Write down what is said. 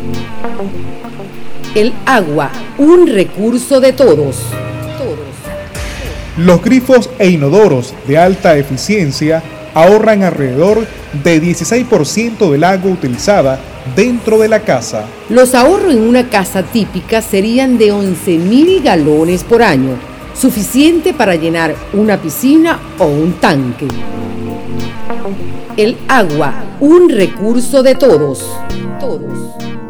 El agua, un recurso de todos. Los grifos e inodoros de alta eficiencia ahorran alrededor de 16% del agua utilizada dentro de la casa. Los ahorros en una casa típica serían de 11.000 galones por año, suficiente para llenar una piscina o un tanque. El agua, un recurso de todos.